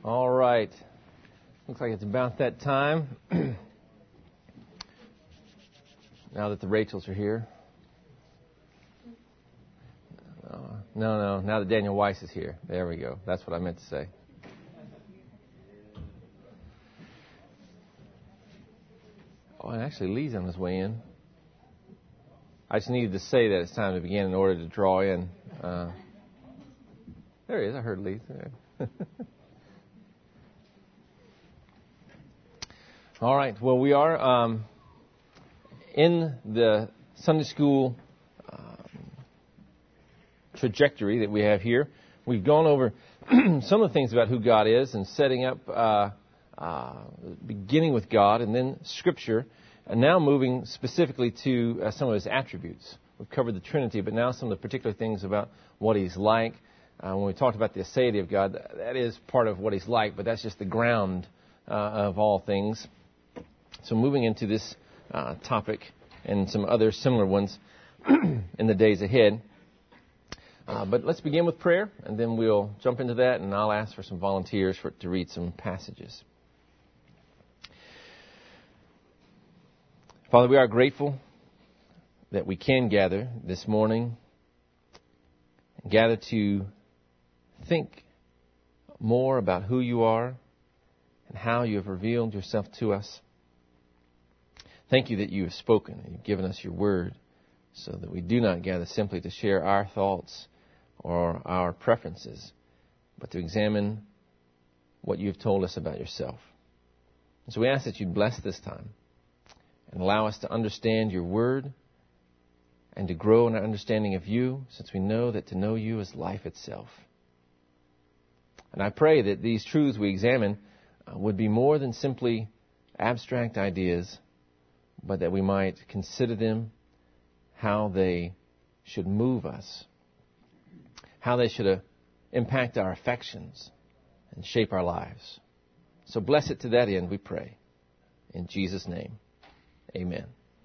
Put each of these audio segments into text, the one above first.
All right. Looks like it's about that time. Now that the Rachels are here. No. Now that Daniel Weiss is here. There we go. That's what I meant to say. Oh, and actually Lee's on his way in. I just needed to say that it's time to begin in order to draw in. There he is. I heard Lee there. All right. Well, we are in the Sunday school trajectory that we have here. We've gone over some of the things about who God is and setting up, beginning with God and then Scripture, and now moving specifically to some of His attributes. We've covered the Trinity, but now some of the particular things about what He's like. When we talked about the aseity of God, that is part of what He's like, but that's just the ground of all things. So moving into this topic and some other similar ones in the days ahead. But let's begin with prayer, and then we'll jump into that, and I'll ask for some volunteers to read some passages. Father, we are grateful that we can gather this morning, and gather to think more about who you are and how you have revealed yourself to us. Thank you that you have spoken and you've given us your word so that we do not gather simply to share our thoughts or our preferences, but to examine what you've told us about yourself. And so we ask that you bless this time and allow us to understand your word and to grow in our understanding of you, since we know that to know you is life itself. And I pray that these truths we examine would be more than simply abstract ideas, but that we might consider them, how they should move us, how they should impact our affections and shape our lives. So bless it to that end, we pray. In Jesus' name, amen.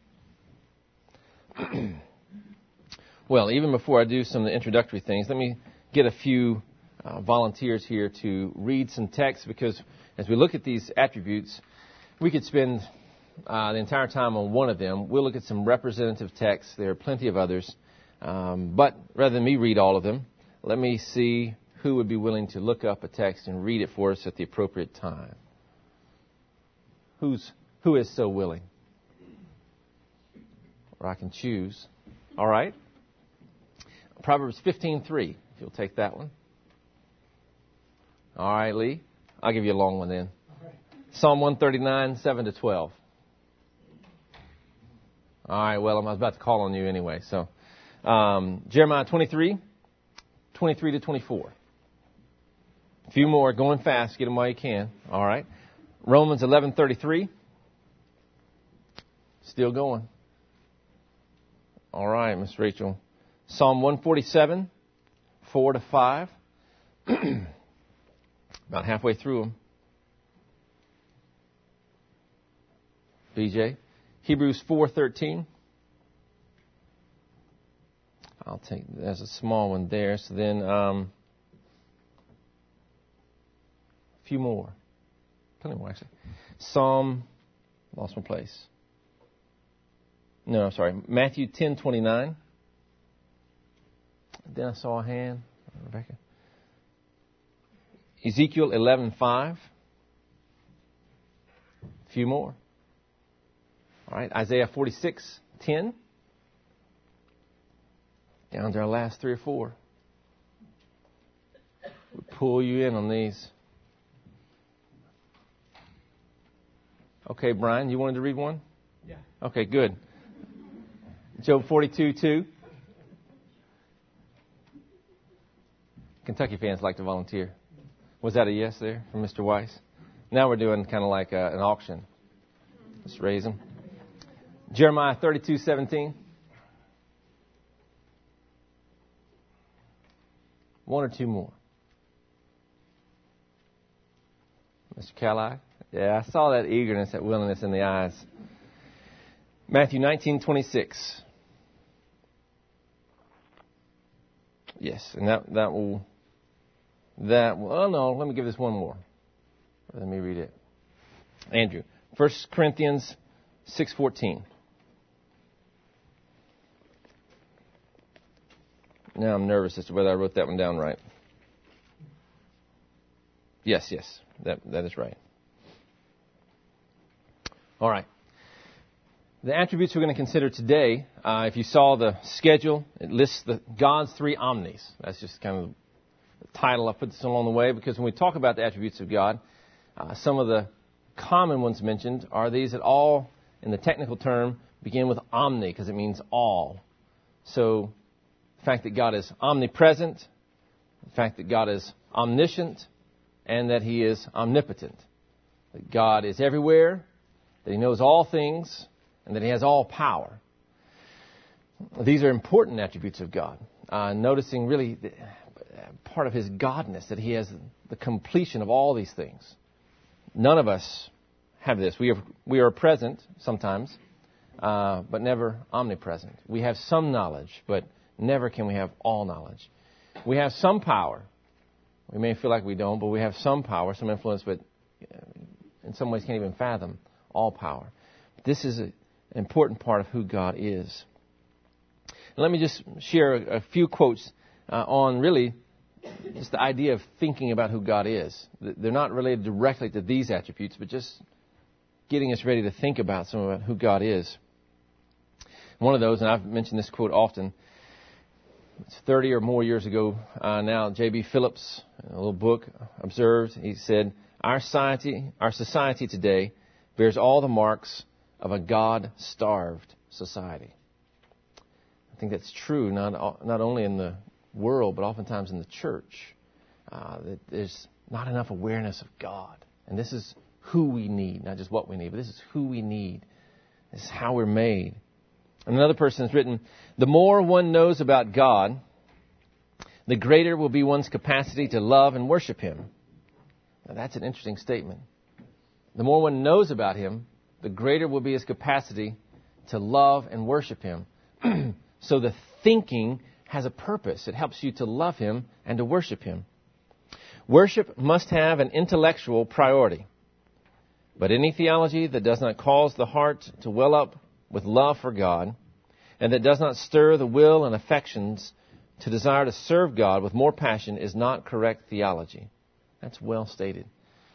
Well, even before I do some of the introductory things, let me get a few volunteers here to read some text, because as we look at these attributes, we could spend the entire time on one of them. We'll look at some representative texts. There are plenty of others. But rather than me read all of them, let me see who would be willing to look up a text and read it for us at the appropriate time. Who is so willing? Or I can choose. All right. Proverbs 15:3, if you'll take that one. All right, Lee. I'll give you a long one then. Right. Psalm 139, 7-12. All right, well, I'm about to call on you anyway. So, Jeremiah 23, 23-24. A few more, going fast. Get them while you can. All right. Romans 11:33. Still going. All right, Miss Rachel. Psalm 147, 4-5. About halfway through them. BJ. Hebrews 4:13. I'll take, there's a small one there. So then, a few more. Plenty more, actually. Lost my place. No, sorry. Matthew 10:29. Then I saw a hand. Rebecca. Ezekiel 11:5. A few more. All right, Isaiah 46:10. Down to our last 3 or 4. We'll pull you in on these. Okay, Brian, you wanted to read one? Yeah. Okay, good. Job 42:2. Kentucky fans like to volunteer. Was that a yes there from Mr. Weiss? Now we're doing kind of like an auction. Let's raise them. Jeremiah 32:17. 1 or 2 more. Mr. Cali? Yeah, I saw that eagerness, that willingness in the eyes. Matthew 19:26. Yes, and that will, oh no, let me give this one more. Let me read it. Andrew, 1 Corinthians 6:14. Now I'm nervous as to whether I wrote that one down right. Yes, that is right. All right. The attributes we're going to consider today, if you saw the schedule, it lists God's three omnis. That's just kind of the title I put this along the way, because when we talk about the attributes of God, some of the common ones mentioned are these that all, in the technical term, begin with omni, because it means all. So, the fact that God is omnipresent, the fact that God is omniscient, and that He is omnipotent. That God is everywhere, that He knows all things, and that He has all power. These are important attributes of God. Noticing really part of His godness, that He has the completion of all these things. None of us have this. We are present sometimes, but never omnipresent. We have some knowledge, but never can we have all knowledge. We have some power. We may feel like we don't, but we have some power, some influence, but in some ways can't even fathom all power. This is an important part of who God is. And let me just share a few quotes on really just the idea of thinking about who God is. They're not related directly to these attributes, but just getting us ready to think about some of who God is. One of those, and I've mentioned this quote often, it's 30 or more years ago now, J.B. Phillips, in a little book, observed, he said, Our society today bears all the marks of a God-starved society. I think that's true, not only in the world, but oftentimes in the church. That there's not enough awareness of God. And this is who we need, not just what we need, but this is who we need. This is how we're made. And another person has written, the more one knows about God, the greater will be one's capacity to love and worship Him. Now, that's an interesting statement. The more one knows about Him, the greater will be his capacity to love and worship Him. So the thinking has a purpose. It helps you to love Him and to worship Him. Worship must have an intellectual priority. But any theology that does not cause the heart to well up with love for God, and that does not stir the will and affections to desire to serve God with more passion, is not correct theology. That's well stated.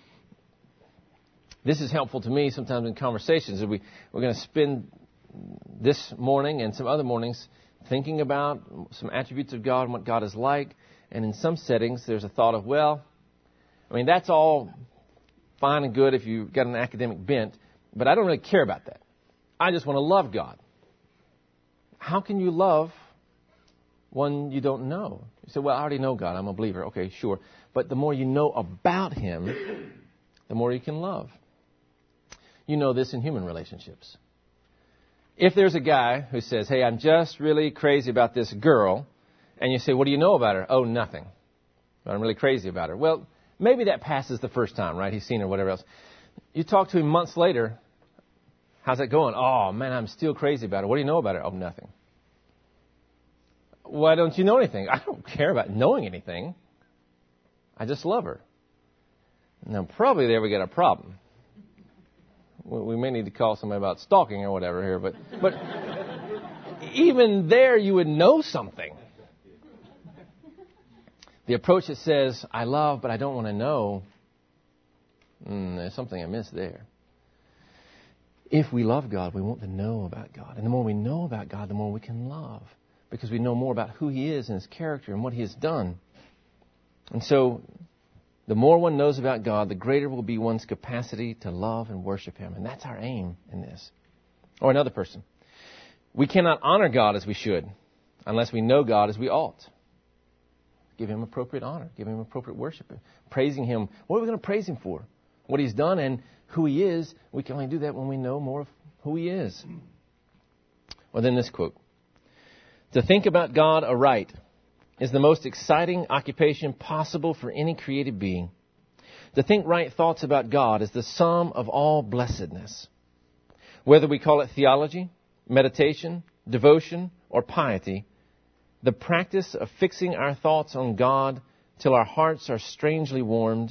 This is helpful to me sometimes in conversations. We're going to spend this morning and some other mornings thinking about some attributes of God and what God is like. And in some settings, there's a thought of, that's all fine and good if you've got an academic bent, but I don't really care about that. I just want to love God. How can you love one you don't know? You say, I already know God. I'm a believer. Okay, sure. But the more you know about Him, the more you can love. You know this in human relationships. If there's a guy who says, hey, I'm just really crazy about this girl, and you say, what do you know about her? Oh, nothing. But I'm really crazy about her. Well, maybe that passes the first time, right? He's seen her, whatever else. You talk to him months later. How's that going? Oh, man, I'm still crazy about her. What do you know about her? Oh, nothing. Why don't you know anything? I don't care about knowing anything. I just love her. Now, probably there we get a problem. We may need to call somebody about stalking or whatever here, but even there you would know something. The approach that says, I love, but I don't want to know, there's something I missed there. If we love God, we want to know about God. And the more we know about God, the more we can love. Because we know more about who He is and His character and what He has done. And so, the more one knows about God, the greater will be one's capacity to love and worship Him. And that's our aim in this. Or another person. We cannot honor God as we should unless we know God as we ought. Give Him appropriate honor. Give Him appropriate worship. Praising Him. What are we going to praise Him for? What He's done and who He is. We can only do that when we know more of who He is. Well, then this quote. To think about God aright is the most exciting occupation possible for any created being. To think right thoughts about God is the sum of all blessedness. Whether we call it theology, meditation, devotion, or piety, the practice of fixing our thoughts on God till our hearts are strangely warmed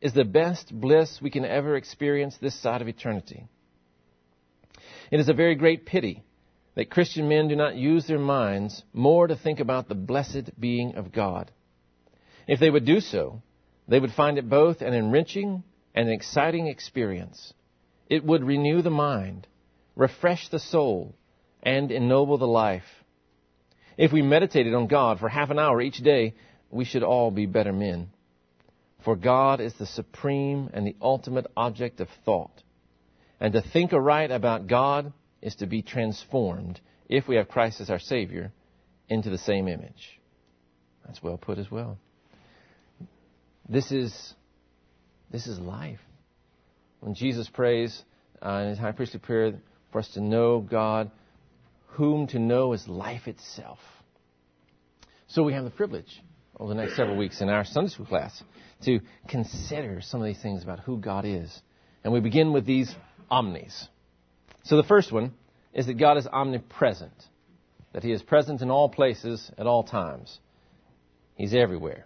is the best bliss we can ever experience this side of eternity. It is a very great pity that Christian men do not use their minds more to think about the blessed being of God. If they would do so, they would find it both an enriching and an exciting experience. It would renew the mind, refresh the soul, and ennoble the life. If we meditated on God for half an hour each day, we should all be better men. For God is the supreme and the ultimate object of thought. And to think aright about God is to be transformed, if we have Christ as our Savior, into the same image. That's well put as well. This is life. When Jesus prays in His high priestly prayer for us to know God, whom to know is life itself. So we have the privilege over the next several weeks in our Sunday school class to consider some of these things about who God is. And we begin with these omnis. So the first one is that God is omnipresent, that He is present in all places at all times. He's everywhere.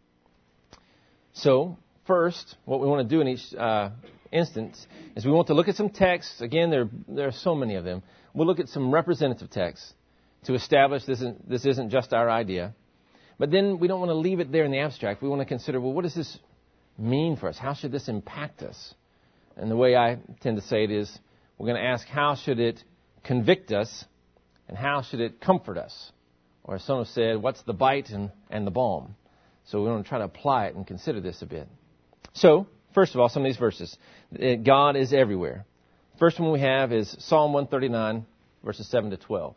So first, what we want to do in each instance is we want to look at some texts. Again, there are so many of them. We'll look at some representative texts to establish this isn't just our idea. But then we don't want to leave it there in the abstract. We want to consider, well, what does this mean for us? How should this impact us? And the way I tend to say it is, we're going to ask, how should it convict us? And how should it comfort us? Or as some have said, what's the bite and the balm? So we want to try to apply it and consider this a bit. So, first of all, some of these verses. God is everywhere. First one we have is Psalm 139, verses 7 to 12.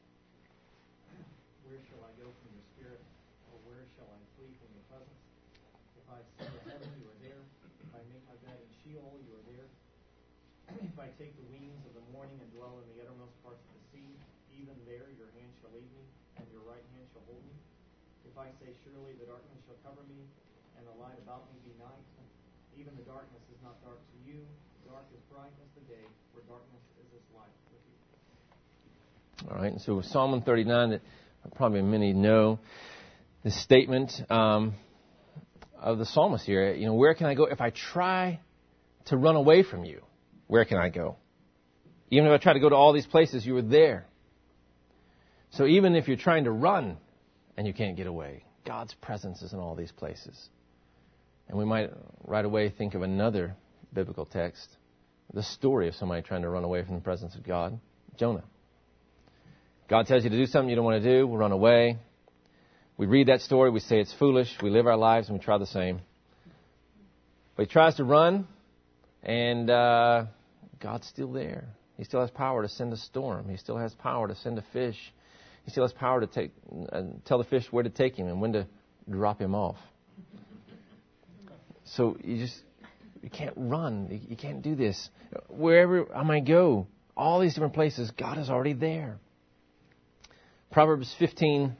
Where shall I go from your spirit, or where shall I flee from your presence? If I ascend to heaven, you are there. If I make my bed in Sheol, you are there. If I take the wings of the morning and dwell in the uttermost parts of the sea, even there your hand shall lead me, and your right hand shall hold me. If I say, surely the darkness shall cover me, and the light about me be night, even the darkness is not dark to you. Dark is bright as the day, for darkness is as light with you. All right, and so Psalm 139, that probably many know, the statement of the psalmist here. You know, where can I go if I try to run away from you? Where can I go? Even if I try to go to all these places, you were there. So even if you're trying to run and you can't get away, God's presence is in all these places. And we might right away think of another biblical text, the story of somebody trying to run away from the presence of God, Jonah. God tells you to do something you don't want to do, we'll run away. We read that story, we say it's foolish, we live our lives and we try the same. But he tries to run, and God's still there. He still has power to send a storm. He still has power to send a fish. He still has power to tell the fish where to take him and when to drop him off. So you can't run. You can't do this. Wherever I might go, all these different places, God is already there. Proverbs 15:3.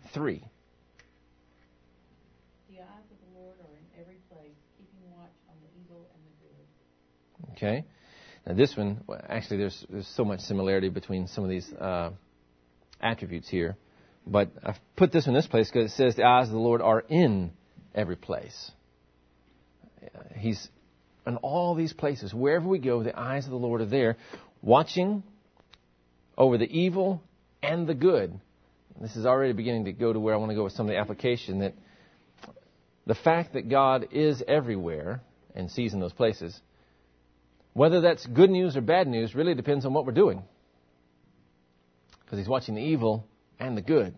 The eyes of the Lord are in every place, keeping watch on the evil and the good. Okay. Now this one, well, actually there's so much similarity between some of these attributes here. But I've put this in this place because it says the eyes of the Lord are in every place. He's in all these places. Wherever we go, the eyes of the Lord are there, watching over the evil and the good. This is already beginning to go to where I want to go with some of the application, that the fact that God is everywhere and sees in those places, whether that's good news or bad news, really depends on what we're doing. Because He's watching the evil and the good.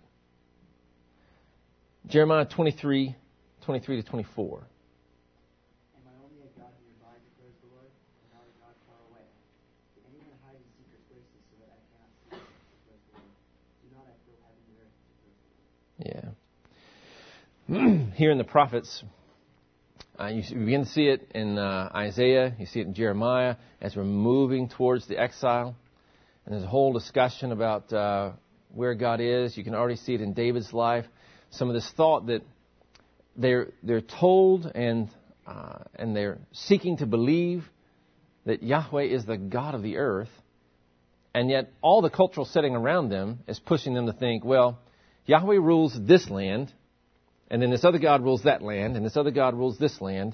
Jeremiah 23 to 24. Am I only a God nearby, declares the Lord, and not a God far away? Can anyone hide in secret places so that I cannot see them, declares the Lord? Do not I fill heaven and earth, declares the Lord? Yeah. Here in the prophets, you begin to see it in Isaiah, you see it in Jeremiah, as we're moving towards the exile. And there's a whole discussion about where God is. You can already see it in David's life. Some of this thought that they're told and they're seeking to believe that Yahweh is the God of the earth, and yet all the cultural setting around them is pushing them to think, well, Yahweh rules this land, and then this other God rules that land, and this other God rules this land,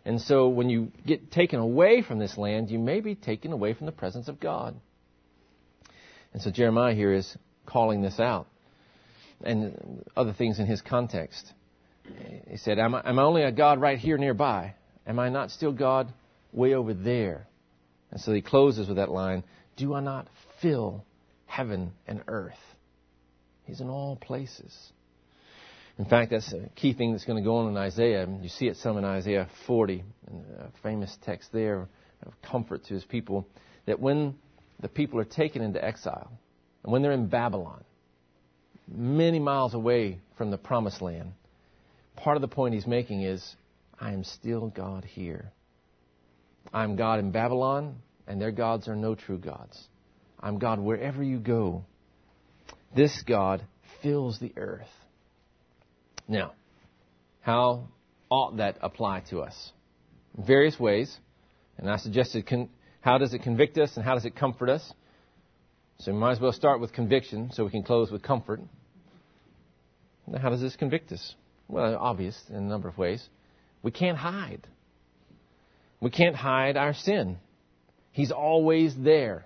And so when you get taken away from this land, you may be taken away from the presence of God. And so Jeremiah here is calling this out. And other things in his context. He said, am I only a God right here nearby? Am I not still God way over there? And so he closes with that line, do I not fill heaven and earth? He's in all places. In fact, that's a key thing that's going to go on in Isaiah. You see it some in Isaiah 40, a famous text there of comfort to his people, that when the people are taken into exile, and when they're in Babylon, many miles away from the promised land, part of the point he's making is, I am still God here. I'm God in Babylon, and their gods are no true gods. I'm God wherever you go. This God fills the earth. Now, how ought that apply to us? In various ways. And I suggested, how does it convict us and how does it comfort us? So we might as well start with conviction so we can close with comfort. Now, how does this convict us? Well, obvious in a number of ways. We can't hide. We can't hide our sin. He's always there.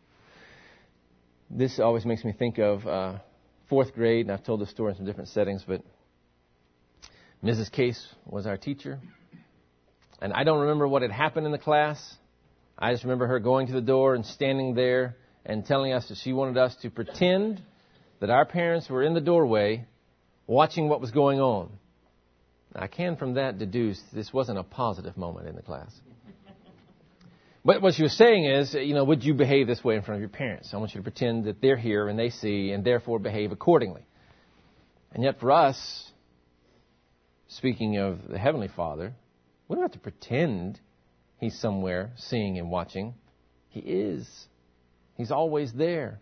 This always makes me think of fourth grade, and I've told this story in some different settings, but Mrs. Case was our teacher. And I don't remember what had happened in the class. I just remember her going to the door and standing there and telling us that she wanted us to pretend that our parents were in the doorway watching what was going on. I can from that deduce this wasn't a positive moment in the class. But what she was saying is, would you behave this way in front of your parents? I want you to pretend that they're here and they see and therefore behave accordingly. And yet for us, speaking of the Heavenly Father, we don't have to pretend He's somewhere seeing and watching. He is. He's always there.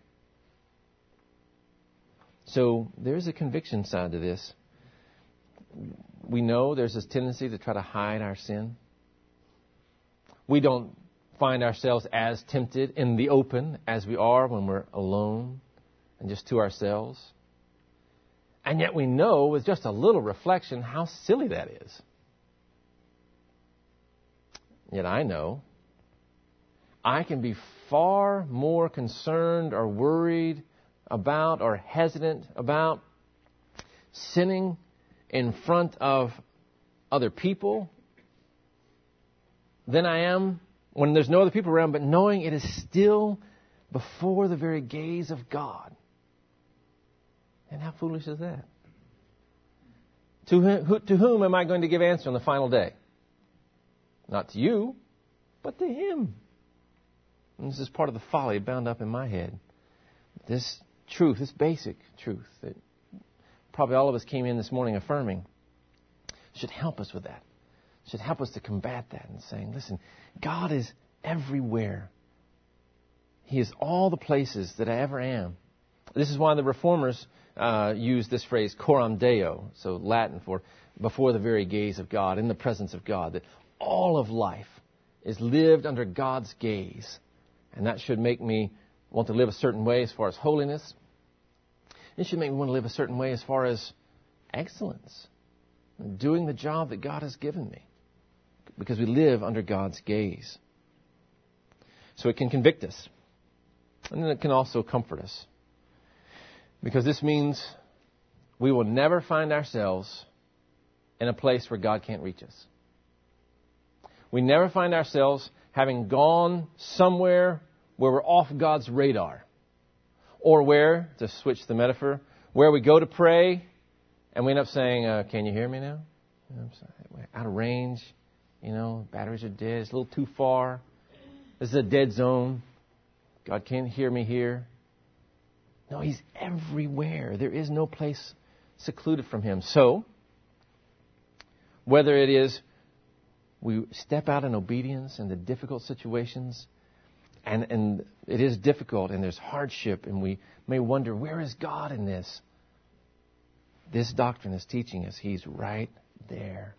So there's a conviction side to this. We know there's this tendency to try to hide our sin. We don't find ourselves as tempted in the open as we are when we're alone and just to ourselves. And yet we know with just a little reflection how silly that is. Yet I know I can be far more concerned or worried about or hesitant about sinning in front of other people than I am when there's no other people around, but knowing it is still before the very gaze of God. And how foolish is that? To whom am I going to give answer on the final day? Not to you, but to Him. And this is part of the folly bound up in my head. This truth, this basic truth that probably all of us came in this morning affirming, should help us with that. Should help us to combat that and saying, listen, God is everywhere. He is all the places that I ever am. This is why the Reformers use this phrase, coram Deo, so Latin for before the very gaze of God, in the presence of God, that all of life is lived under God's gaze. And that should make me want to live a certain way as far as holiness. It should make me want to live a certain way as far as excellence, doing the job that God has given me, because we live under God's gaze. So it can convict us. And then it can also comfort us. Because this means we will never find ourselves in a place where God can't reach us. We never find ourselves having gone somewhere where we're off God's radar. Or where, to switch the metaphor, where we go to pray and we end up saying, can you hear me now? I'm sorry, out of range. Batteries are dead. It's a little too far. This is a dead zone. God can't hear me here. No, He's everywhere. There is no place secluded from Him. So, whether it is we step out in obedience in the difficult situations, and it is difficult and there's hardship, and we may wonder, where is God in this? This doctrine is teaching us He's right there.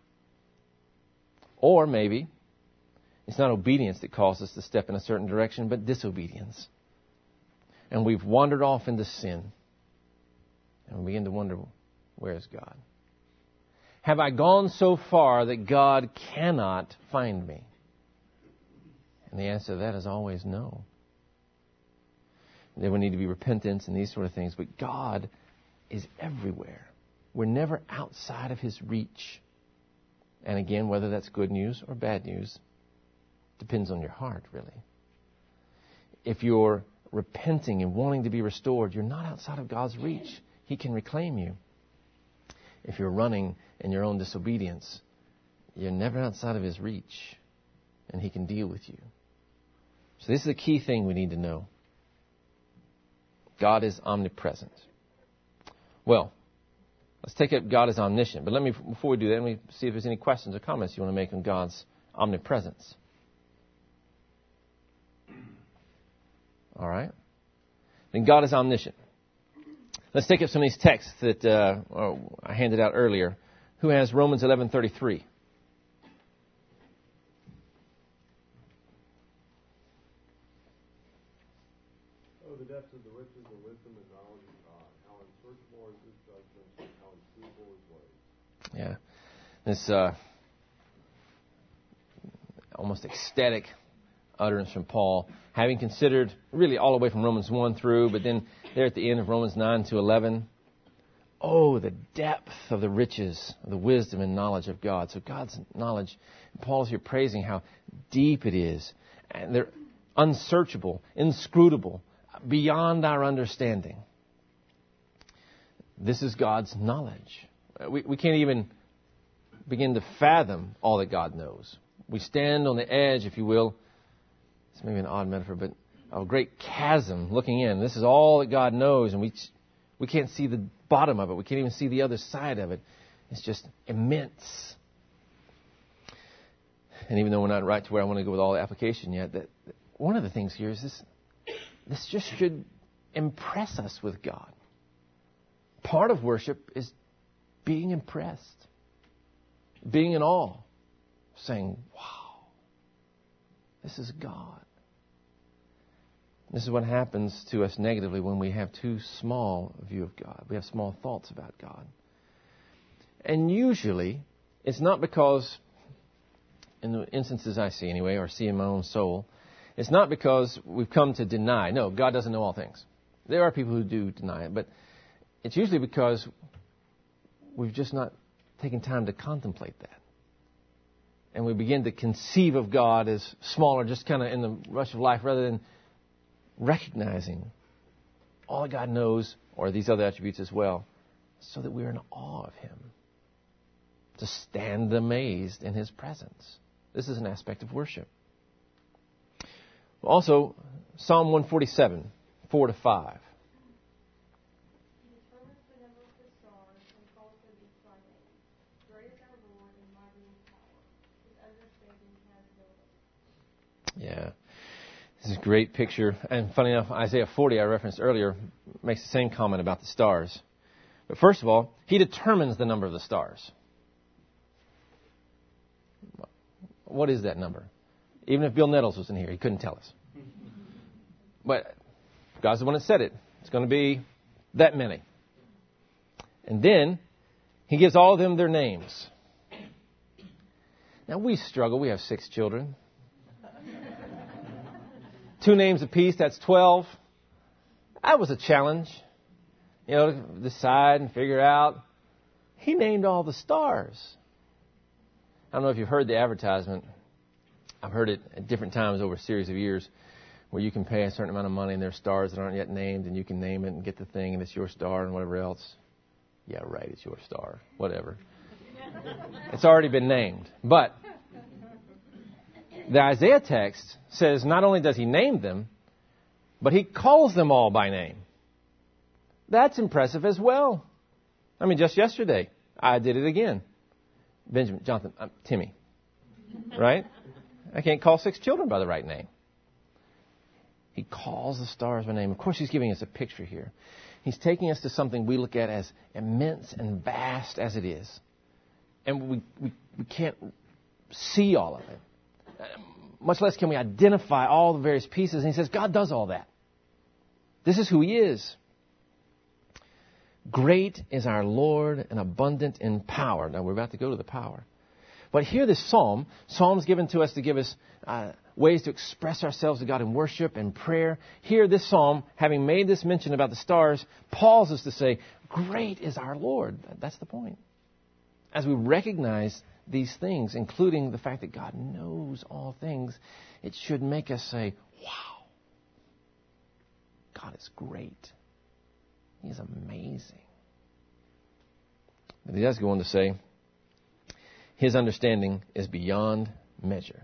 Or maybe it's not obedience that calls us to step in a certain direction, but disobedience. And we've wandered off into sin. And we begin to wonder, where is God? Have I gone so far that God cannot find me? And the answer to that is always no. There will need to be repentance and these sort of things, but God is everywhere. We're never outside of His reach. And again, whether that's good news or bad news depends on your heart, really. If you're repenting and wanting to be restored, you're not outside of God's reach. He can reclaim you. If you're running in your own disobedience, you're never outside of His reach, and He can deal with you. So this is the key thing we need to know. God is omnipresent. Well, let's take up God is omniscient. But before we do that, let me see if there's any questions or comments you want to make on God's omnipresence. All right. Then God is omniscient. Let's take up some of these texts that I handed out earlier. Who has Romans 11:33? Oh, the depths of the riches and wisdom and knowledge of God. How unsearchable are His judgments and how inscrutable His ways. Yeah. This almost ecstatic utterance from Paul, having considered really all the way from Romans 1 through, but then there at the end of Romans 9 to 11. Oh, the depth of the riches, of the wisdom and knowledge of God. So God's knowledge, Paul's here praising how deep it is. And they're unsearchable, inscrutable, beyond our understanding. This is God's knowledge. We can't even begin to fathom all that God knows. We stand on the edge, if you will. It's maybe an odd metaphor, but of a great chasm looking in. This is all that God knows, and we can't see the bottom of it. We can't even see the other side of it. It's just immense. And even though we're not right to where I want to go with all the application yet, that one of the things here is this just should impress us with God. Part of worship is being impressed, being in awe, saying, wow, this is God. This is what happens to us negatively when we have too small a view of God. We have small thoughts about God. And usually, it's not because, in the instances I see anyway, or see in my own soul, it's not because we've come to deny. No, God doesn't know all things. There are people who do deny it, but it's usually because we've just not taken time to contemplate that. And we begin to conceive of God as smaller, just kind of in the rush of life, rather than recognizing all God knows, or these other attributes as well, so that we're in awe of Him. To stand amazed in His presence. This is an aspect of worship. Also, Psalm 147, 4 to 5. Yeah. This is a great picture. And funny enough, Isaiah 40 I referenced earlier makes the same comment about the stars. But first of all, He determines the number of the stars. What is that number? Even if Bill Nettles was in here, he couldn't tell us. But God's the one that said it. It's going to be that many. And then He gives all of them their names. Now we struggle. We have 6 children. 2 names apiece, that's 12. That was a challenge. To decide and figure out. He named all the stars. I don't know if you've heard the advertisement. I've heard it at different times over a series of years where you can pay a certain amount of money and there are stars that aren't yet named and you can name it and get the thing and it's your star and whatever else. Yeah, right, it's your star. Whatever. It's already been named. But the Isaiah text says not only does He name them, but He calls them all by name. That's impressive as well. I mean, just yesterday, I did it again. Benjamin, Jonathan, Timmy. Right? I can't call 6 children by the right name. He calls the stars by name. Of course, He's giving us a picture here. He's taking us to something we look at as immense and vast as it is. And we can't see all of it. Much less can we identify all the various pieces. And He says, God does all that. This is who He is. Great is our Lord and abundant in power. Now, we're about to go to the power. But here this Psalm's given to us to give us ways to express ourselves to God in worship and prayer. Here this Psalm, having made this mention about the stars, pauses to say, great is our Lord. That's the point. As we recognize these things, including the fact that God knows all things, it should make us say, wow, God is great. He is amazing. But he does go on to say, his understanding is beyond measure.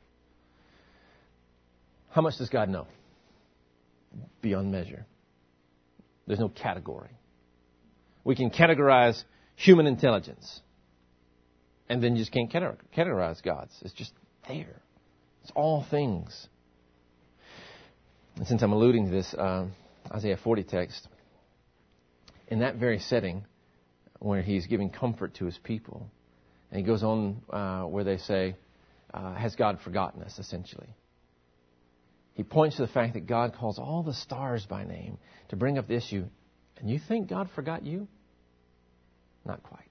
How much does God know? Beyond measure. There's no category. We can categorize human intelligence, and then you just can't categorize God's. It's just there. It's all things. And since I'm alluding to this Isaiah 40 text, in that very setting where he's giving comfort to his people, and he goes on where they say, has God forgotten us, essentially? He points to the fact that God calls all the stars by name to bring up the issue. And you think God forgot you? Not quite.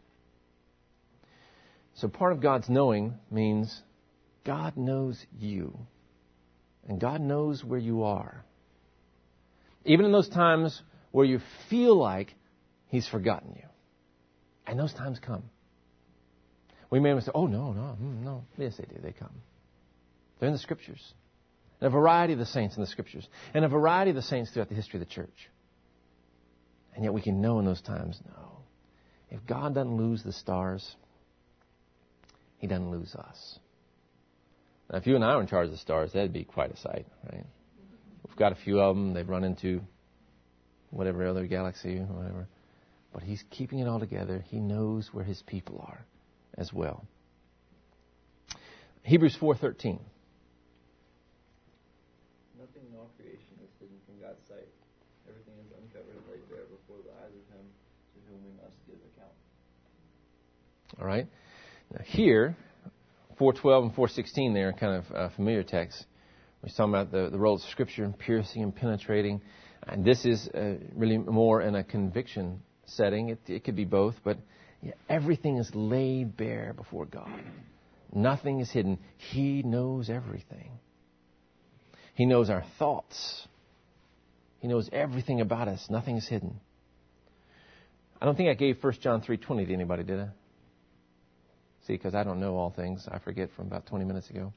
So part of God's knowing means God knows you. And God knows where you are. Even in those times where you feel like He's forgotten you. And those times come. We may say, oh, no. Yes, they do. They come. They're in the Scriptures. And a variety of the saints in the Scriptures. And a variety of the saints throughout the history of the church. And yet we can know in those times, no. If God doesn't lose the stars, He doesn't lose us. Now, if you and I were in charge of the stars, that'd be quite a sight, right? We've got a few of them. They've run into whatever other galaxy or whatever. But He's keeping it all together. He knows where His people are as well. Hebrews 4:13. Nothing in all creation is hidden from God's sight. Everything is uncovered and laid bare before the eyes of Him to whom we must give account. All right. Now here, 4:12 and 4:16 there are kind of familiar texts. We're talking about the role of Scripture in piercing and penetrating. And this is really more in a conviction setting. It could be both, but everything is laid bare before God. Nothing is hidden. He knows everything. He knows our thoughts. He knows everything about us. Nothing is hidden. I don't think I gave 1 John 3:20 to anybody, did I? See, because I don't know all things. I forget from about 20 minutes ago.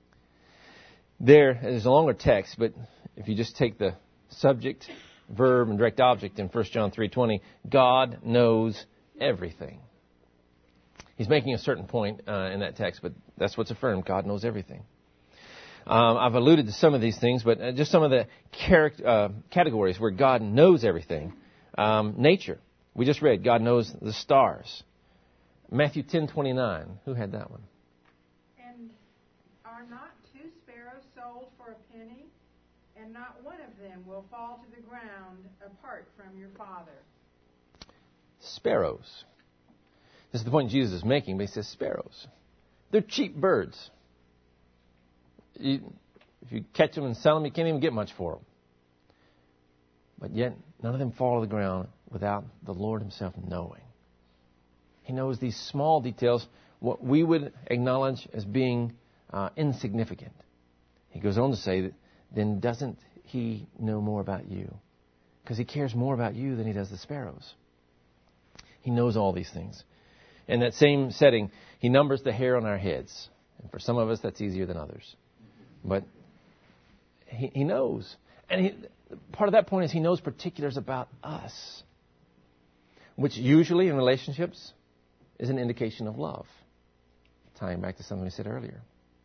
There's a longer text, but if you just take the subject, verb, and direct object in 1 John 3:20, God knows everything. He's making a certain point in that text, but that's what's affirmed. God knows everything. I've alluded to some of these things, but just some of the categories where God knows everything. Nature. We just read, God knows the stars. Matthew 10:29. Who had that one? And are not 2 sparrows sold for a penny? And not one of them will fall to the ground apart from your Father. Sparrows. This is the point Jesus is making, but He says sparrows. They're cheap birds. If you catch them and sell them, you can't even get much for them. But yet, none of them fall to the ground without the Lord Himself knowing. He knows these small details, what we would acknowledge as being insignificant. He goes on to say that, then doesn't He know more about you? Because He cares more about you than He does the sparrows. He knows all these things. In that same setting, He numbers the hair on our heads. And for some of us, that's easier than others. But He knows. And part of that point is He knows particulars about us, which usually in relationships is an indication of love. Tying back to something we said earlier.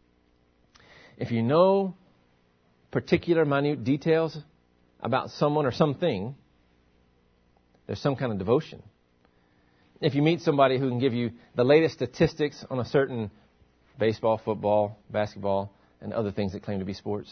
If you know particular minute details about someone or something, there's some kind of devotion. If you meet somebody who can give you the latest statistics on a certain baseball, football, basketball, and other things that claim to be sports,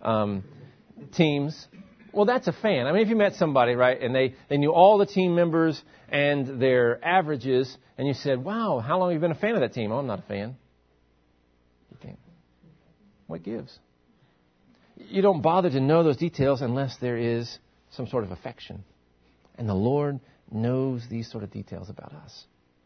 teams, well, that's a fan. I mean, if you met somebody, right, and they knew all the team members and their averages, and you said, wow, how long have you been a fan of that team? Oh, I'm not a fan. You can't. What gives? You don't bother to know those details unless there is some sort of affection. And the Lord knows these sort of details about us.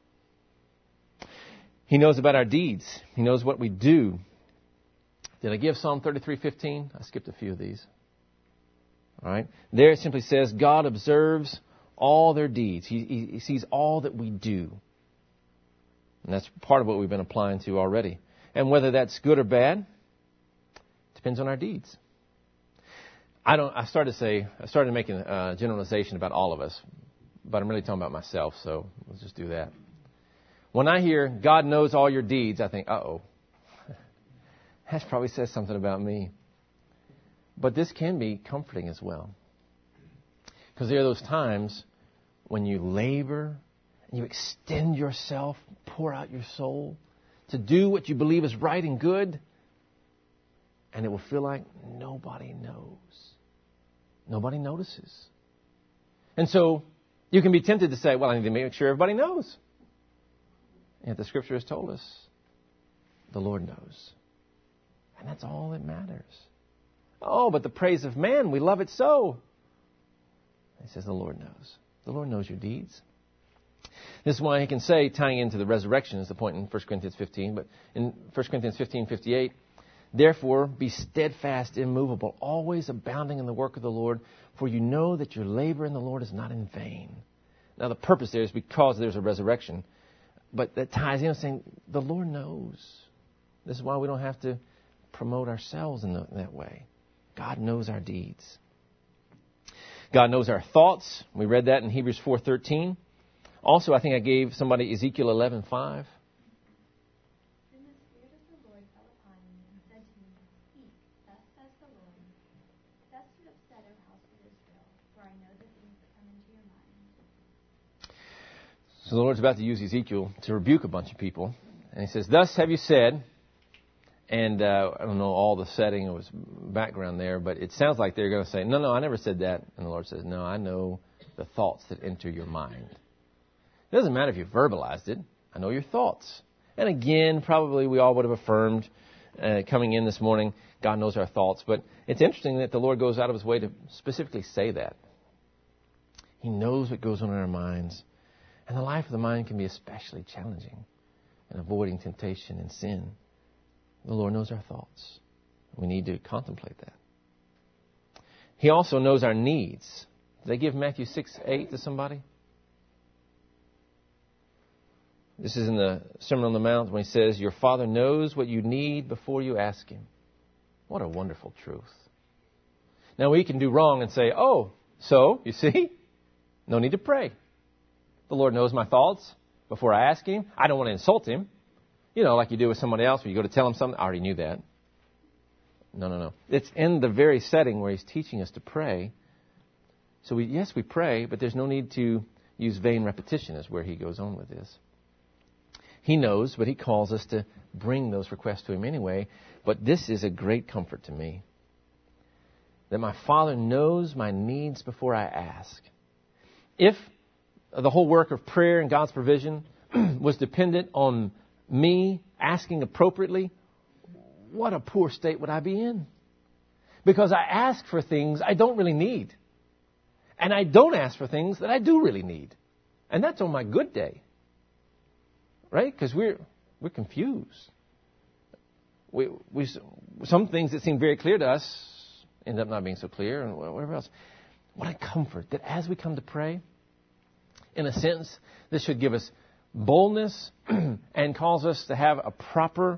He knows about our deeds. He knows what we do. Did I give Psalm 33:15? I skipped a few of these. All right. There it simply says, God observes all their deeds. He sees all that we do. And that's part of what we've been applying to already. And whether that's good or bad, depends on our deeds. I started making a generalization about all of us, but I'm really talking about myself, so let's just do that. When I hear God knows all your deeds, I think, uh-oh. That probably says something about me. But this can be comforting as well. Because there are those times when you labor and you extend yourself, pour out your soul to do what you believe is right and good, and it will feel like nobody knows. Nobody notices. And so you can be tempted to say, well, I need to make sure everybody knows. And yet the Scripture has told us the Lord knows. And that's all that matters. Oh, but the praise of man, we love it so. He says the Lord knows. The Lord knows your deeds. This is why he can say, tying into the resurrection is the point in 1 Corinthians 15, but in 1 Corinthians 15:58, therefore be steadfast, immovable, always abounding in the work of the Lord, for you know that your labor in the Lord is not in vain. Now the purpose there is because there's a resurrection, but that ties in saying the Lord knows. This is why we don't have to promote ourselves in that way. God knows our deeds. God knows our thoughts. We read that in Hebrews 4:13. Also, I think I gave somebody Ezekiel 11:5. Then the Spirit of the Lord fell upon me and said to me, Speak, thus says the Lord. Thus you have said, O house of Israel, for I know the things that come into your mind. So the Lord's about to use Ezekiel to rebuke a bunch of people. And he says, thus have you said, and I don't know all the setting, it was background there, but it sounds like they're going to say, no, I never said that. And the Lord says, no, I know the thoughts that enter your mind. It doesn't matter if you verbalized it. I know your thoughts. And again, probably we all would have affirmed coming in this morning, God knows our thoughts. But it's interesting that the Lord goes out of his way to specifically say that. He knows what goes on in our minds. And the life of the mind can be especially challenging in avoiding temptation and sin. The Lord knows our thoughts. We need to contemplate that. He also knows our needs. Did I give Matthew 6:8 to somebody? This is in the Sermon on the Mount when he says, your Father knows what you need before you ask him. What a wonderful truth. Now we can do wrong and say, oh, so, you see, no need to pray. The Lord knows my thoughts before I ask him. I don't want to insult him. You know, like you do with somebody else where you go to tell him something. I already knew that. No. It's in the very setting where he's teaching us to pray. So we pray, but there's no need to use vain repetition is where he goes on with this. He knows, but he calls us to bring those requests to him anyway. But this is a great comfort to me. That my Father knows my needs before I ask. If the whole work of prayer and God's provision was dependent on me asking appropriately, what a poor state would I be in? Because I ask for things I don't really need. And I don't ask for things that I do really need. And that's on my good day. Right? Because we're confused. We some things that seem very clear to us end up not being so clear and whatever else. What a comfort that as we come to pray, in a sense, this should give us boldness and cause us to have a proper,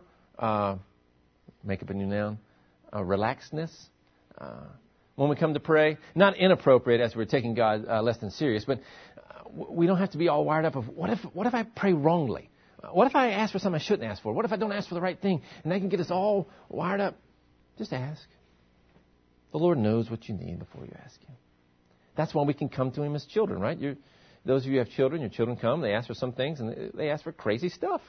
make up a new noun, relaxedness. When we come to pray, not inappropriate as we're taking God less than serious, but we don't have to be all wired up of what if I pray wrongly? What if I ask for something I shouldn't ask for? What if I don't ask for the right thing? And that can get us all wired up. Just ask. The Lord knows what you need before you ask him. That's why we can come to him as children, right? Those of you who have children, your children come, they ask for some things, and they ask for crazy stuff.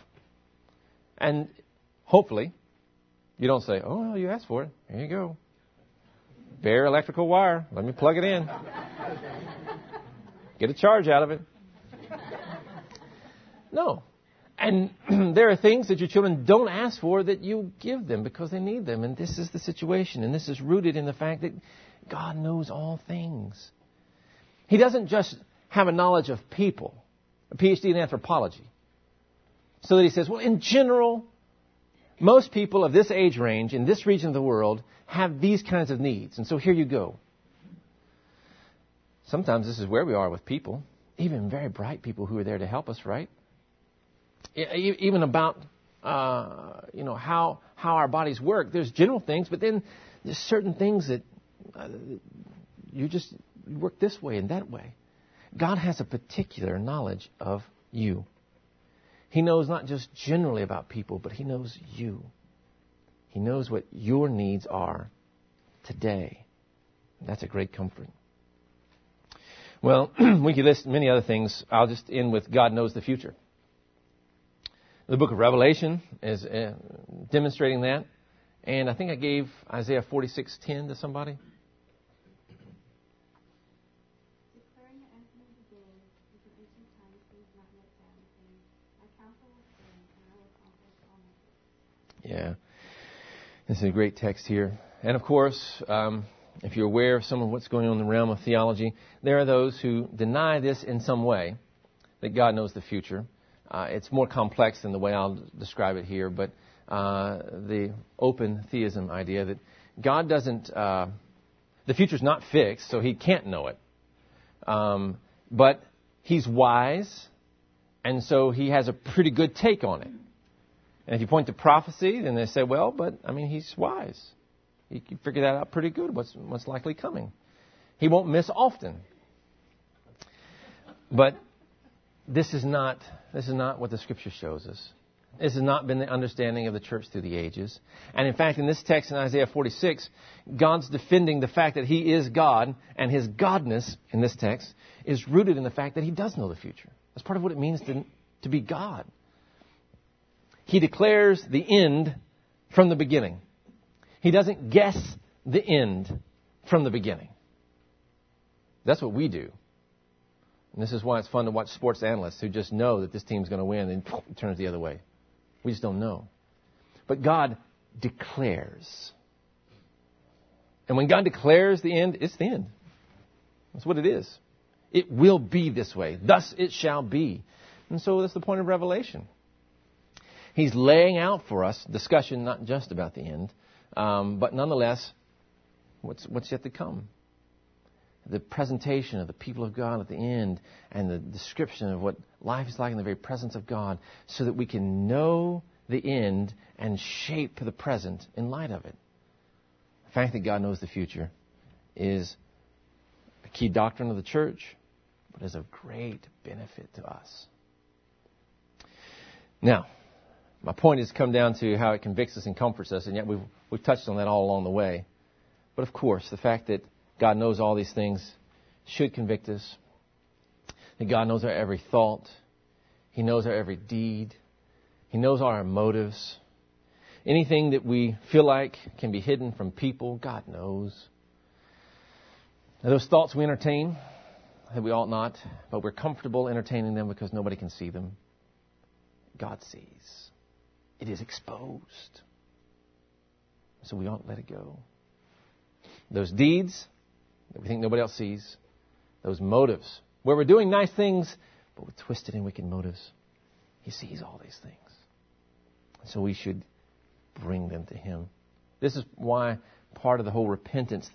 And hopefully, you don't say, oh, well, you asked for it. Here you go. Bare electrical wire. Let me plug it in. Get a charge out of it. No. And there are things that your children don't ask for that you give them because they need them. And this is the situation. And this is rooted in the fact that God knows all things. He doesn't just have a knowledge of people, a PhD in anthropology. So that he says, well, in general, most people of this age range in this region of the world have these kinds of needs. And so here you go. Sometimes this is where we are with people, even very bright people who are there to help us, right? Even about, how our bodies work. There's general things, but then there's certain things that you work this way and that way. God has a particular knowledge of you. He knows not just generally about people, but He knows you. He knows what your needs are today. That's a great comfort. Well, we could list many other things. I'll just end with God knows the future. The book of Revelation is demonstrating that. And I think I gave Isaiah 46:10 to somebody. Declaring the end of the day, with an ancient time, things not yet done, saying, my counsel will stand, and I will accomplish all my purpose. Yeah. This is a great text here. And of course, if you're aware of some of what's going on in the realm of theology, there are those who deny this in some way, that God knows the future. It's more complex than the way I'll describe it here, but the open theism idea that God doesn't, the future's not fixed, so He can't know it. But He's wise, and so He has a pretty good take on it. And if you point to prophecy, then they say, well, but, He's wise. He can figure that out pretty good, what's likely coming. He won't miss often. But this is not what the Scripture shows us. This has not been the understanding of the church through the ages. And in fact, in this text in Isaiah 46, God's defending the fact that He is God, and His godness in this text is rooted in the fact that He does know the future. That's part of what it means to be God. He declares the end from the beginning. He doesn't guess the end from the beginning. That's what we do. And this is why it's fun to watch sports analysts who just know that this team's going to win and it turns the other way. We just don't know. But God declares. And when God declares the end, it's the end. That's what it is. It will be this way. Thus it shall be. And so that's the point of Revelation. He's laying out for us discussion not just about the end, but nonetheless, what's yet to come. The presentation of the people of God at the end and the description of what life is like in the very presence of God so that we can know the end and shape the present in light of it. The fact that God knows the future is a key doctrine of the church, but is of great benefit to us. Now, my point has come down to how it convicts us and comforts us, and yet we've touched on that all along the way. But of course, the fact that God knows all these things should convict us. That God knows our every thought. He knows our every deed. He knows our motives. Anything that we feel like can be hidden from people, God knows. Now, those thoughts we entertain, that we ought not, but we're comfortable entertaining them because nobody can see them. God sees. It is exposed. So we ought to let it go. Those deeds that we think nobody else sees, those motives, where we're doing nice things, but with twisted and wicked motives, He sees all these things. So we should bring them to Him. This is why part of the whole repentance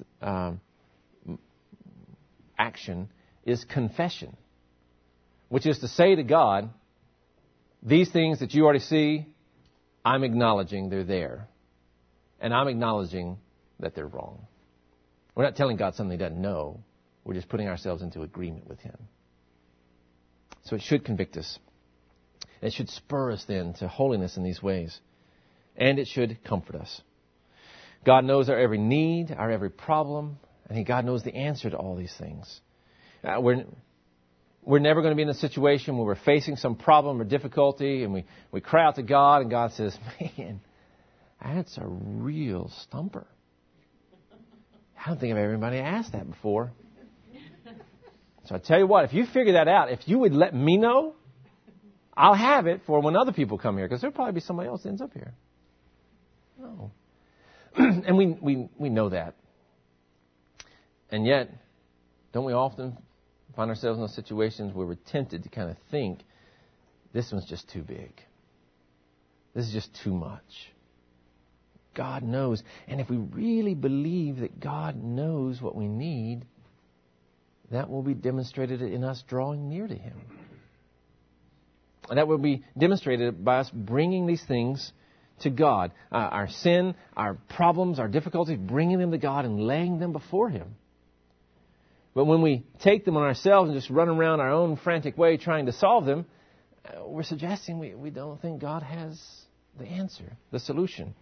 action is confession, which is to say to God, these things that you already see, I'm acknowledging they're there. And I'm acknowledging that they're wrong. We're not telling God something He doesn't know. We're just putting ourselves into agreement with Him. So it should convict us. It should spur us then to holiness in these ways. And it should comfort us. God knows our every need, our every problem, and God knows the answer to all these things. We're never going to be in a situation where we're facing some problem or difficulty and we cry out to God and God says, man, that's a real stumper. I don't think I've everybody asked that before. So I tell you what, if you figure that out, if you would let me know, I'll have it for when other people come here, because there'll probably be somebody else that ends up here. No. And we know that. And yet, don't we often find ourselves in those situations where we're tempted to kind of think, this one's just too big. This is just too much. God knows. And if we really believe that God knows what we need, that will be demonstrated in us drawing near to Him. And that will be demonstrated by us bringing these things to God. Our sin, our problems, our difficulties, bringing them to God and laying them before Him. But when we take them on ourselves and just run around our own frantic way trying to solve them, we're suggesting we don't think God has the answer, the solution.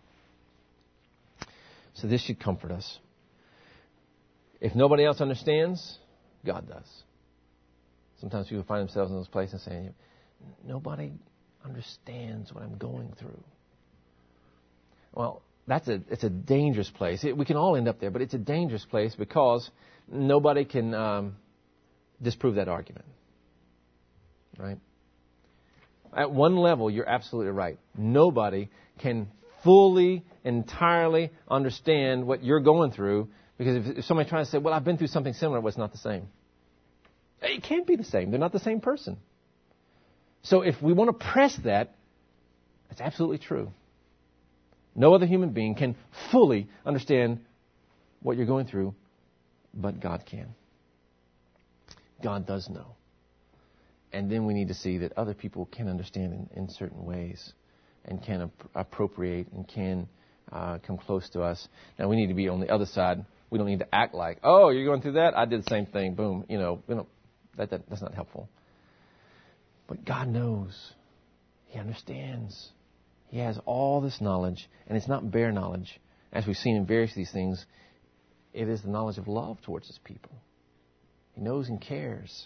So this should comfort us. If nobody else understands, God does. Sometimes people find themselves in those places saying, nobody understands what I'm going through. Well, it's a dangerous place. We can all end up there, but it's a dangerous place because nobody can disprove that argument. Right? At one level, you're absolutely right. Nobody can fully, entirely understand what you're going through, because if somebody tries to say, well, I've been through something similar, well, it's not the same. It can't be the same. They're not the same person. So if we want to press that, it's absolutely true. No other human being can fully understand what you're going through, but God can. God does know. And then we need to see that other people can understand in certain ways and can appropriate and can come close to us. Now, we need to be on the other side. We don't need to act like, oh, you're going through that? I did the same thing. Boom. That's not helpful. But God knows. He understands. He has all this knowledge, and it's not bare knowledge. As we've seen in various of these things, it is the knowledge of love towards His people. He knows and cares.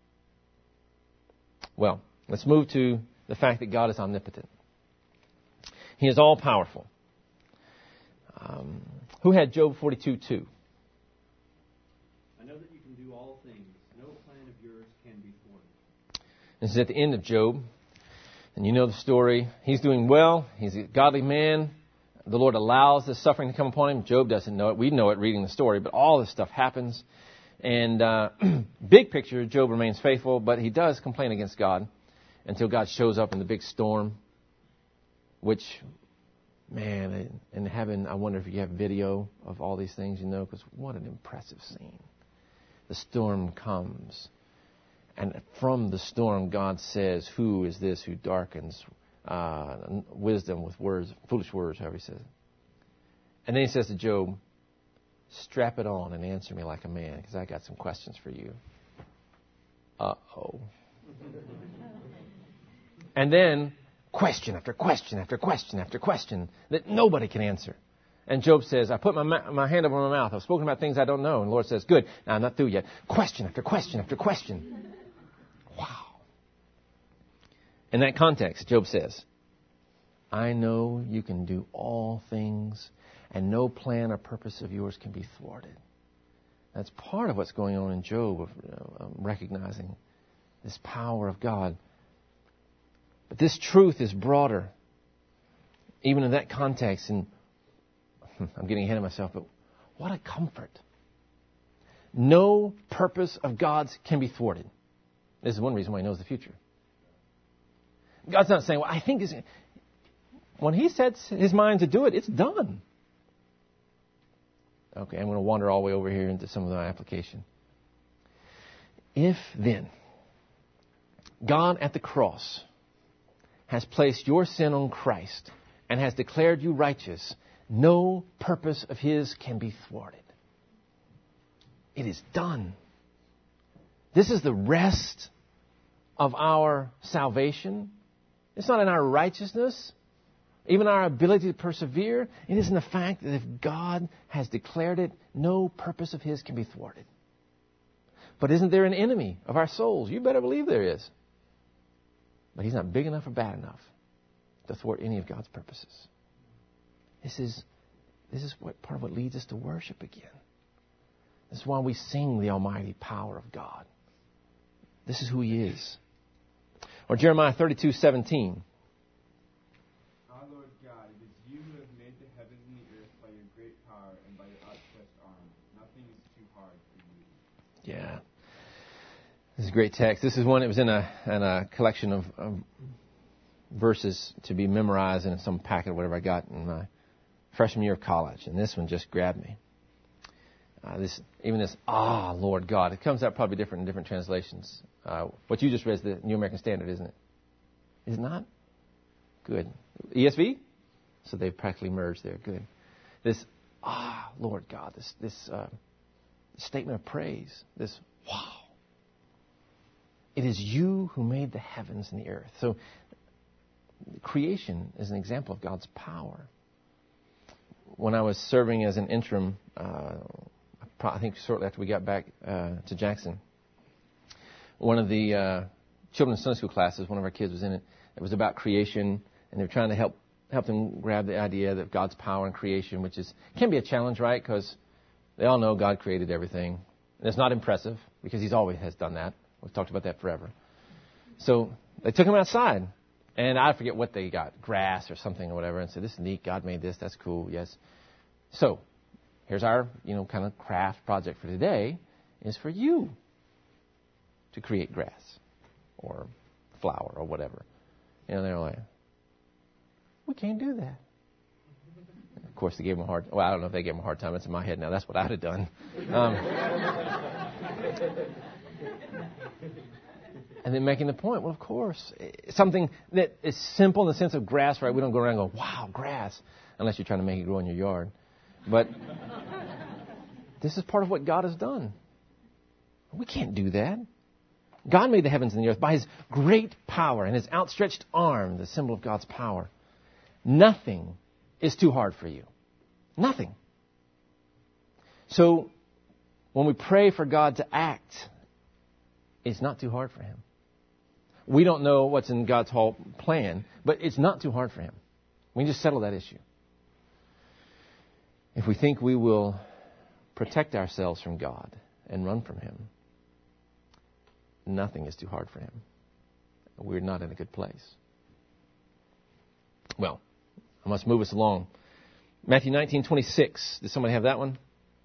Well, let's move to the fact that God is omnipotent. He is all-powerful. Who had Job 42:2? I know that you can do all things. No plan of yours can be thwarted. This is at the end of Job. And you know the story. He's doing well. He's a godly man. The Lord allows this suffering to come upon him. Job doesn't know it. We know it reading the story. But all this stuff happens. And big picture, Job remains faithful. But he does complain against God until God shows up in the big storm. Which, man, in heaven, I wonder if you have video of all these things, because what an impressive scene. The storm comes. And from the storm, God says, who is this who darkens wisdom with words, foolish words, however He says it. And then He says to Job, strap it on and answer me like a man, because I got some questions for you. Uh-oh. And then question after question after question after question that nobody can answer. And Job says, I put my hand over my mouth. I've spoken about things I don't know. And the Lord says, good. Now, I'm not through yet. Question after question after question. Wow. In that context, Job says, I know you can do all things, and no plan or purpose of yours can be thwarted. That's part of what's going on in Job, of recognizing this power of God. But this truth is broader, even in that context. And I'm getting ahead of myself, but what a comfort. No purpose of God's can be thwarted. This is one reason why He knows the future. God's not saying, well, I think this. When He sets His mind to do it, it's done. Okay, I'm going to wander all the way over here into some of my application. If then God at the cross has placed your sin on Christ and has declared you righteous, no purpose of His can be thwarted. It is done. This is the rest of our salvation. It's not in our righteousness, even our ability to persevere. It is in the fact that if God has declared it, no purpose of His can be thwarted. But isn't there an enemy of our souls? You better believe there is. But he's not big enough or bad enough to thwart any of God's purposes. This is what part of what leads us to worship again. This is why we sing the almighty power of God. This is who He is. Or Jeremiah 32:17. Our Lord God, it is You who have made the heavens and the earth by Your great power and by Your outstretched arm. Nothing is too hard for You. Yeah. This is a great text. This is one that was in a collection of verses to be memorized in some packet or whatever I got in my freshman year of college. And this one just grabbed me. This, Lord God. It comes out probably different in different translations. What you just read is the New American Standard, isn't it? Is it not? Good. ESV? So they've practically merged there. Good. This, Lord God, this statement of praise, this, wow. It is you who made the heavens and the earth. So creation is an example of God's power. When I was serving as an interim, I think shortly after we got back to Jackson, one of the children's Sunday school classes, one of our kids was in it. It was about creation, and they were trying to help them grab the idea that God's power in creation, which can be a challenge, right? Because they all know God created everything. And it's not impressive, because He's always has done that. We've talked about that forever. So they took him outside, and I forget what they got, grass or something or whatever, and said, this is neat, God made this, that's cool, yes. So here's our, kind of craft project for today, is for you to create grass or flower or whatever. They're like, we can't do that. Of course, they gave him I don't know if they gave him a hard time. It's in my head now. That's what I'd have done. And then making the point, well, of course, something that is simple in the sense of grass, right? We don't go around and go, wow, grass, unless you're trying to make it grow in your yard. But this is part of what God has done. We can't do that. God made the heavens and the earth by His great power and His outstretched arm, the symbol of God's power. Nothing is too hard for you. Nothing. So when we pray for God to act, it's not too hard for Him. We don't know what's in God's whole plan, but it's not too hard for Him. We can just settle that issue. If we think we will protect ourselves from God and run from Him, nothing is too hard for Him. We're not in a good place. Well, I must move us along. Matthew 19:26. Does somebody have that one?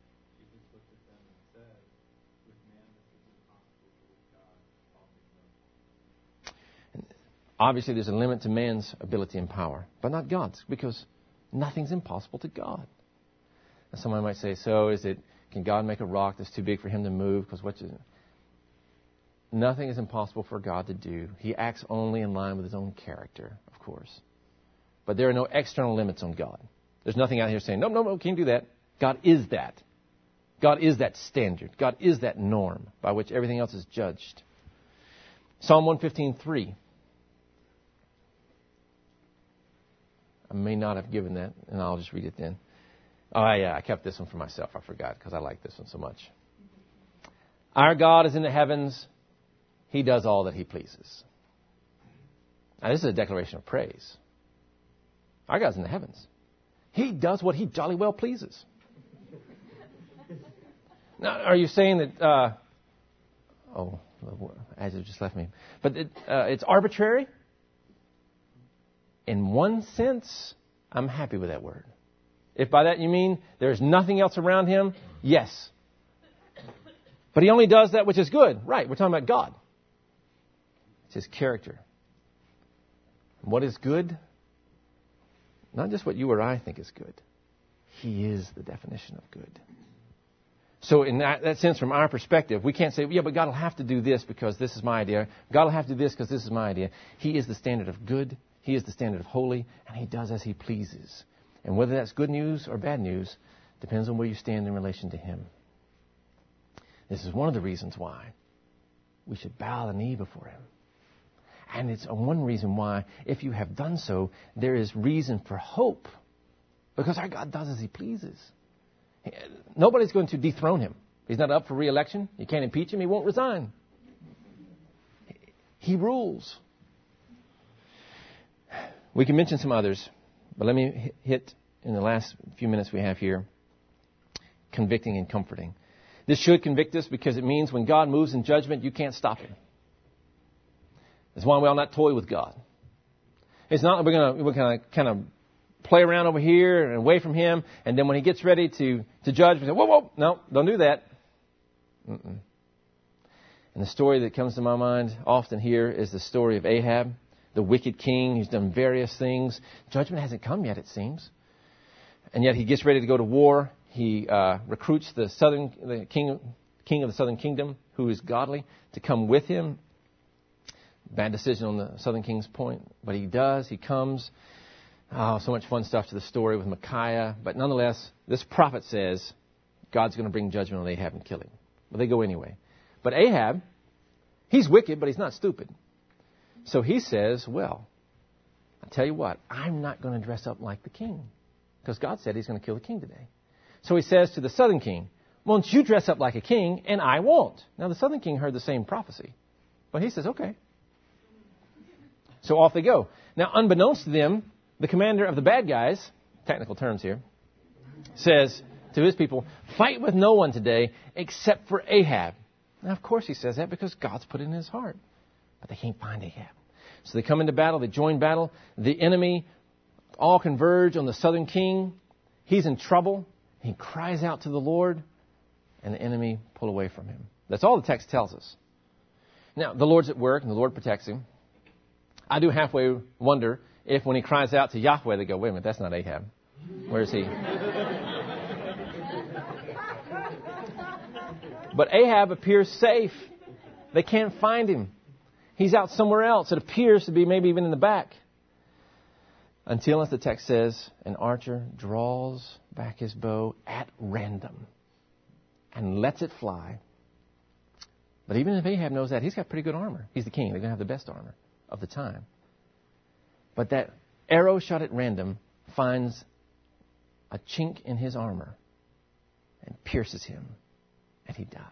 Obviously, there's a limit to man's ability and power, but not God's, because nothing's impossible to God. And someone might say, can God make a rock that's too big for Him to move? Because nothing is impossible for God to do. He acts only in line with His own character, of course. But there are no external limits on God. There's nothing out here saying, no, can't do that. God is that. God is that standard. God is that norm by which everything else is judged. Psalm 115:3. I may not have given that, and I'll just read it then. Oh, yeah, I kept this one for myself. I forgot because I like this one so much. Our God is in the heavens. He does all that He pleases. Now, this is a declaration of praise. Our God's in the heavens. He does what He jolly well pleases. Now, are you saying that... adjective just left me. But it's arbitrary? In one sense, I'm happy with that word. If by that you mean there's nothing else around Him, yes. But He only does that which is good. Right, we're talking about God. It's His character. What is good? Not just what you or I think is good. He is the definition of good. So in that sense, from our perspective, we can't say, but God will have to do this because this is my idea. God will have to do this because this is my idea. He is the standard of good. He is the standard of holy, and He does as He pleases. And whether that's good news or bad news depends on where you stand in relation to Him. This is one of the reasons why we should bow the knee before Him. And it's one reason why, if you have done so, there is reason for hope. Because our God does as He pleases. Nobody's going to dethrone Him. He's not up for re-election. You can't impeach Him. He won't resign. He rules. We can mention some others, but let me hit, in the last few minutes we have here, convicting and comforting. This should convict us because it means when God moves in judgment, you can't stop Him. That's why we ought not toy with God. It's not that we're going to kind of play around over here and away from Him, and then when He gets ready to judge, we say, whoa, no, don't do that. And the story that comes to my mind often here is the story of Ahab, the wicked king who's done various things. Judgment hasn't come yet, it seems. And yet he gets ready to go to war. He recruits the king of the southern kingdom, who is godly, to come with him. Bad decision on the southern king's point, but he does. He comes. Oh, so much fun stuff to the story with Micaiah. But nonetheless, this prophet says God's going to bring judgment on Ahab and kill him. But they go anyway. But Ahab, he's wicked, but he's not stupid. So he says, well, I'll tell you what, I'm not going to dress up like the king, because God said he's going to kill the king today. So he says to the southern king, won't you dress up like a king, and I won't. Now, the southern king heard the same prophecy. But he says, okay. So off they go. Now, unbeknownst to them, the commander of the bad guys, technical terms here, says to his people, fight with no one today except for Ahab. Now, of course he says that because God's put it in his heart. But they can't find Ahab. So they come into battle. They join battle. The enemy all converge on the southern king. He's in trouble. He cries out to the Lord, and the enemy pull away from him. That's all the text tells us. Now, the Lord's at work, and the Lord protects him. I do halfway wonder if when he cries out to Yahweh, they go, wait a minute, that's not Ahab. Where is he? But Ahab appears safe. They can't find him. He's out somewhere else. It appears to be maybe even in the back. Until, as the text says, an archer draws back his bow at random and lets it fly. But even if Ahab knows that, he's got pretty good armor. He's the king. They're going to have the best armor of the time. But that arrow shot at random finds a chink in his armor and pierces him, and he dies.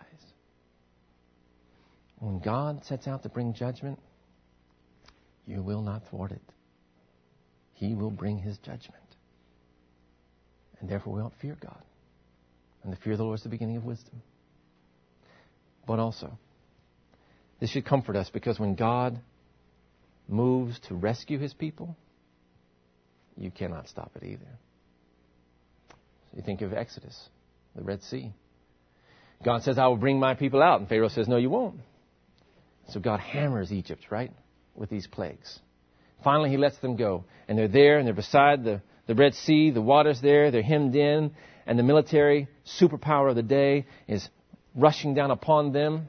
When God sets out to bring judgment, you will not thwart it. He will bring his judgment. And therefore we ought to fear God. And the fear of the Lord is the beginning of wisdom. But also, this should comfort us, because when God moves to rescue his people, you cannot stop it either. So you think of Exodus, the Red Sea. God says, I will bring my people out. And Pharaoh says, no, you won't. So God hammers Egypt, right, with these plagues. Finally, he lets them go. And they're there, and they're beside the Red Sea. The water's there. They're hemmed in. And the military superpower of the day is rushing down upon them.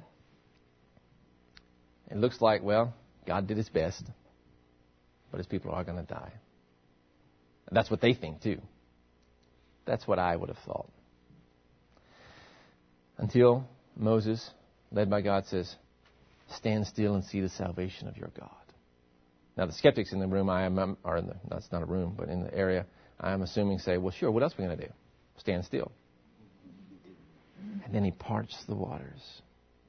It looks like, well, God did his best, but his people are going to die. And that's what they think, too. That's what I would have thought. Until Moses, led by God, says, stand still and see the salvation of your God. Now, the skeptics in the room, that's not a room, but in the area, I'm assuming say, well, sure, what else are we going to do? Stand still. And then he parts the waters.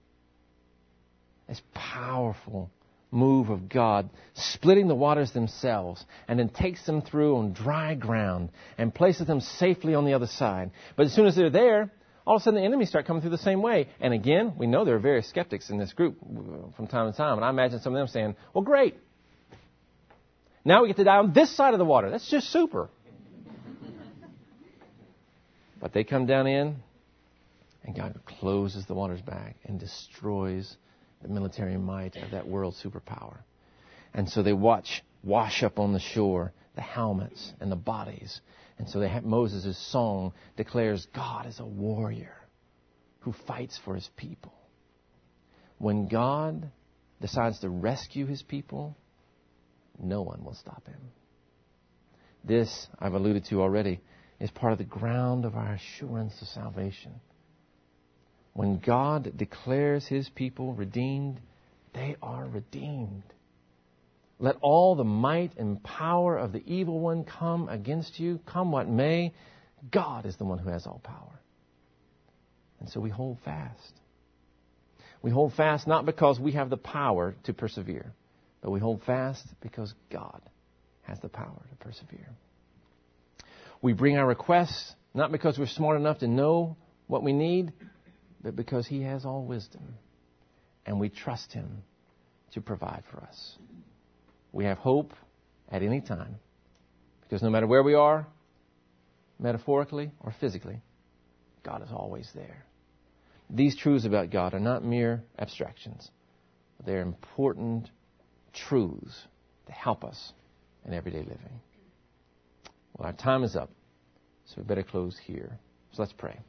This powerful move of God, splitting the waters themselves, and then takes them through on dry ground and places them safely on the other side. But as soon as they're there, all of a sudden the enemies start coming through the same way. And again, we know there are various skeptics in this group from time to time. And I imagine some of them saying, well, great. Now we get to die on this side of the water. That's just super. But they come down in, and God closes the waters back and destroys the military might of that world superpower. And so they wash up on the shore the helmets and the bodies. And so Moses' song declares God is a warrior who fights for his people. When God decides to rescue his people, no one will stop him. This, I've alluded to already, is part of the ground of our assurance of salvation. When God declares his people redeemed, they are redeemed. Let all the might and power of the evil one come against you, come what may. God is the one who has all power. And so we hold fast. We hold fast not because we have the power to persevere, but we hold fast because God has the power to persevere. We bring our requests not because we're smart enough to know what we need, but because he has all wisdom, and we trust him to provide for us. We have hope at any time, because no matter where we are, metaphorically or physically, God is always there. these truths about God are not mere abstractions. They're important truths to help us in everyday living. Well, our time is up, so we better close here. So let's pray.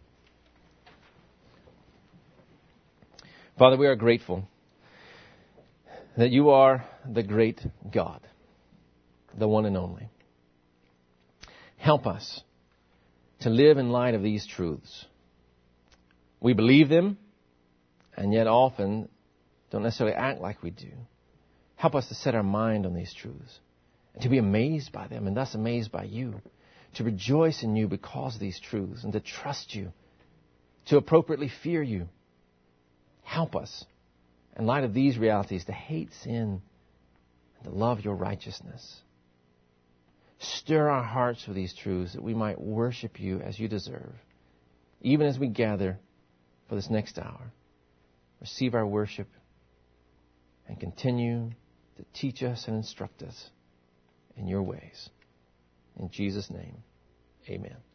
Father, we are grateful that you are the great God, the one and only. Help us to live in light of these truths. We believe them, and yet often don't necessarily act like we do. Help us to set our mind on these truths, and to be amazed by them, and thus amazed by you, to rejoice in you because of these truths, and to trust you, to appropriately fear you. Help us, in light of these realities, to hate sin and to love your righteousness. Stir our hearts with these truths that we might worship you as you deserve, even as we gather for this next hour. Receive our worship and continue to teach us and instruct us in your ways. In Jesus' name, amen.